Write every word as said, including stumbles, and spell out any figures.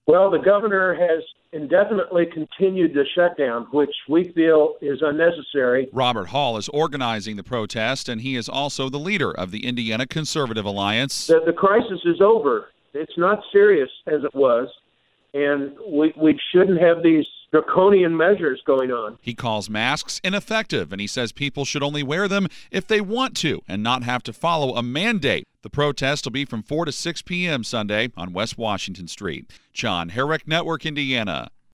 Well, the governor has indefinitely continued the shutdown, which we feel is unnecessary. Robert Hall is organizing the protest, and he is also the leader of the Indiana Conservative Alliance. The, the crisis is over. It's not serious as it was, and we, we shouldn't have these draconian measures going on. He calls masks ineffective, and he says people should only wear them if they want to and not have to follow a mandate. The protest will be from four to six p.m. Sunday on West Washington Street. John Herrick, Network Indiana.